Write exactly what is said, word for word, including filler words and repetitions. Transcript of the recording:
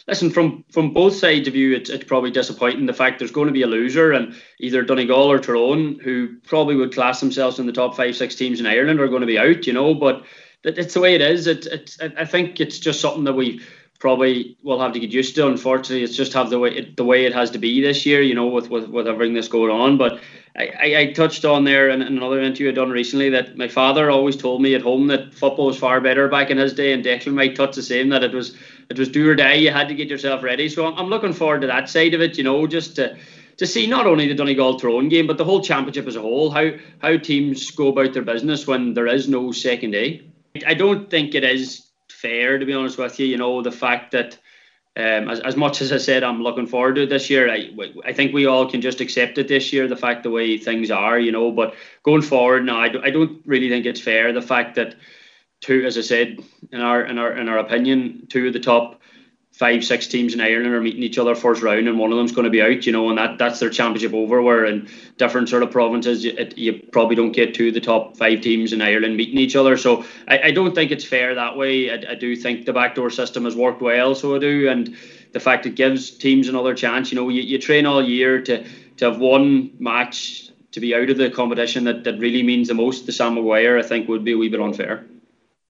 listen, from from both sides of you, it's, it's probably disappointing the fact there's going to be a loser, and either Donegal or Tyrone, who probably would class themselves in the top five, six teams in Ireland, are going to be out, you know. But it, it's the way it is. It, it, I think it's just something that we probably will have to get used to. Unfortunately, it's just have the way it, the way it has to be this year, you know, with with, with everything that's going on. But I, I, I touched on there in, in another interview I'd done recently that my father always told me at home that football was far better back in his day, and Declan might touch the same, that it was it was do or die. You had to get yourself ready. So I'm, I'm looking forward to that side of it, you know, just to to see not only the Donegal Tyrone game, but the whole championship as a whole, how how teams go about their business when there is no second day. I don't think it is fair, to be honest with you, you know, the fact that um, as, as much as I said I'm looking forward to it this year, I, I think we all can just accept it this year, the fact the way things are, you know. But going forward now, I, do, I don't really think it's fair, the fact that two, as I said, in our in our in our opinion, two of the top five, six teams in Ireland are meeting each other first round, and one of them's going to be out, you know, and that, that's their championship over. Where in different sort of provinces, you, it, you probably don't get two of the top five teams in Ireland meeting each other. So I, I don't think it's fair that way. I, I do think the backdoor system has worked well, so I do, and the fact it gives teams another chance. You know, you, you train all year to to have one match to be out of the competition that, that really means the most to Sam Maguire, I think would be a wee bit unfair.